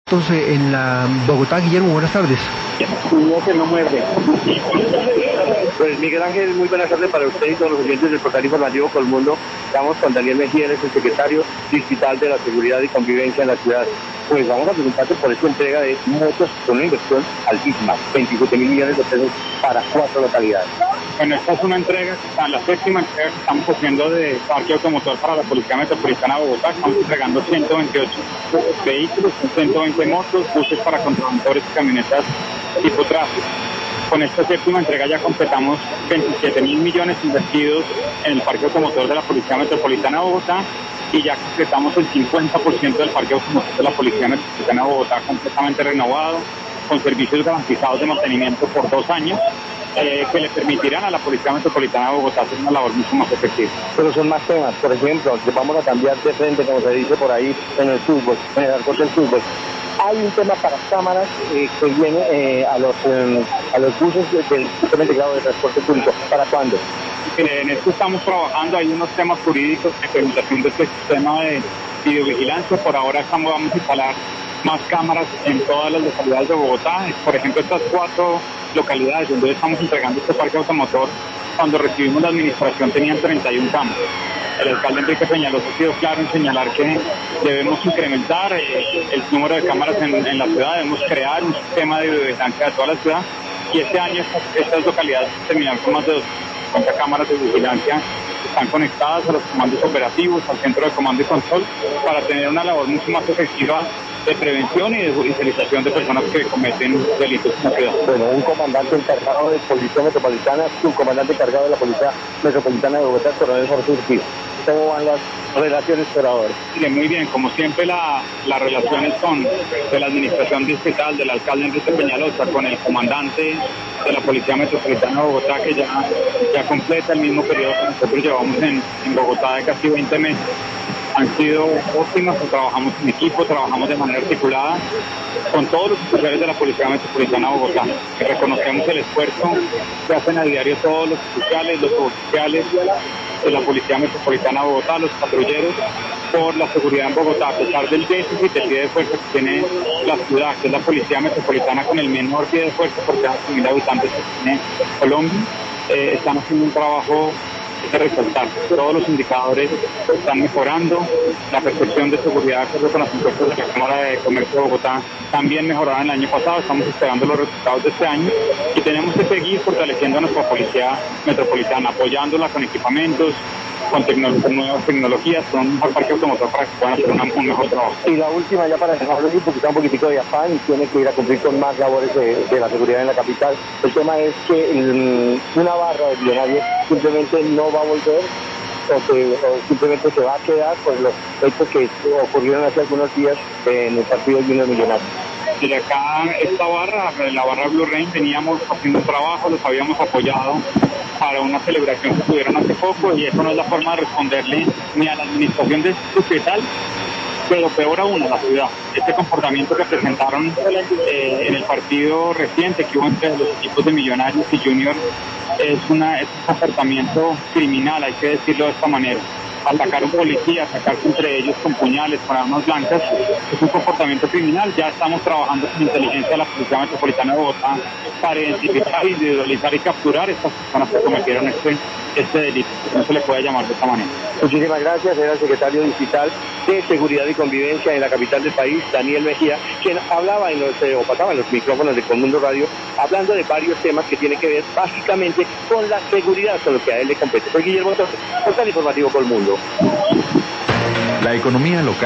Entonces, en la Bogotá, Guillermo, buenas tardes. No, que no muerde. Pues Miguel Ángel, muy buenas tardes para usted y todos los oyentes del portal informativo Colmundo. Estamos con Daniel Mejía, él es el secretario distrital de la Seguridad y Convivencia en la ciudad. Pues vamos a preguntarte por esta entrega de motos con una inversión altísima, 27.000 millones de pesos para 4 localidades. Bueno, esta es una entrega, la séptima entrega que estamos haciendo de parque automotor para la Policía Metropolitana de Bogotá. Estamos entregando 128 vehículos, 120 motos, buses para conductores y camionetas tipo tráfico. Con esta séptima entrega ya completamos 27.000 millones invertidos en el parque automotor de la Policía Metropolitana de Bogotá y ya completamos el 50% del parque automotor de la Policía Metropolitana de Bogotá completamente renovado, con servicios garantizados de mantenimiento por 2 años, que le permitirán a la Policía Metropolitana de Bogotá hacer una labor mucho más efectiva. Pero son más temas, por ejemplo, que vamos a cambiar de frente, como se dice por ahí, en el fútbol, en el arco del fútbol. Hay un tema para cámaras que viene a los buses del Sistema Integrado de Transporte Público. ¿Para cuándo? En esto estamos trabajando, hay unos temas jurídicos de implementación de este sistema de videovigilancia. Por ahora vamos a instalar más cámaras en todas las localidades de Bogotá. Por ejemplo, estas 4 localidades donde estamos entregando este parque automotor, cuando recibimos la administración tenían 31 cámaras. El alcalde Enrique Peñalosa ha sido claro en señalar que debemos incrementar el número de cámaras en la ciudad, debemos crear un sistema de videovigilancia de toda la ciudad y este año estas localidades terminaron con más de 250 cámaras de vigilancia que están conectadas a los comandos operativos, al centro de comando y control, para tener una labor mucho más efectiva de prevención y de judicialización de personas que cometen delitos en la ciudad. Bueno, un comandante encargado de Policía Metropolitana, un comandante encargado de la Policía Metropolitana de Bogotá, coronel Jorge Urquijo. ¿Cómo van las relaciones por ahora? Muy bien, como siempre las relaciones son de la administración distrital, del alcalde Enrique Peñalosa, con el comandante de la Policía Metropolitana de Bogotá, que ya completa el mismo periodo que nosotros llevamos en Bogotá de casi 20 meses. Han sido óptimas, trabajamos en equipo, trabajamos de manera articulada con todos los oficiales de la Policía Metropolitana de Bogotá. Reconocemos el esfuerzo que hacen a diario todos los oficiales, los oficiales de la Policía Metropolitana de Bogotá, los patrulleros, por la seguridad en Bogotá, a pesar del déficit del pie de fuerza que tiene la ciudad, que es la Policía Metropolitana con el menor pie de fuerza por cada 100.000 habitantes que tiene Colombia. Están haciendo un trabajo de resaltar. Todos los indicadores están mejorando, la percepción de seguridad de acuerdo con las encuestas de la Cámara de Comercio de Bogotá también mejoraron el año pasado, estamos esperando los resultados de este año y tenemos que seguir fortaleciendo a nuestra Policía Metropolitana, apoyándola con equipamientos, con nuevas tecnologías, con un mejor parque automotor para que puedan hacer un mejor trabajo. Y la última, ya para dejarlo así, porque está un poquitico de afán y tiene que ir a cumplir con más labores de la seguridad en la capital. El tema es que una barra de millonarios simplemente no va a volver o simplemente se va a quedar por los hechos que ocurrieron hace algunos días en el partido Junior Millonarios. Y acá esta barra, la barra Blue Rain, veníamos haciendo un trabajo, los habíamos apoyado para una celebración que tuvieron hace poco y eso no es la forma de responderle ni a la administración distrital, pero peor aún a la ciudad. Este comportamiento que presentaron en el partido reciente que hubo entre los equipos de Millonarios y Junior es un comportamiento criminal, hay que decirlo de esta manera. Atacar a un policía, atacarse entre ellos con puñales, con armas blancas, es un comportamiento criminal. Ya estamos trabajando con inteligencia de la Policía Metropolitana de Bogotá para identificar, individualizar y capturar estas personas que cometieron este delito. No se le puede llamar de esta manera. Muchísimas gracias. Era el secretario distrital de Seguridad y Convivencia en la capital del país, Daniel Mejía, quien hablaba o pasaba en los micrófonos de Colmundo Radio, hablando de varios temas que tienen que ver básicamente con la seguridad, con lo que a él le compete. Soy Guillermo Torres, portal informativo Colmundo. La economía local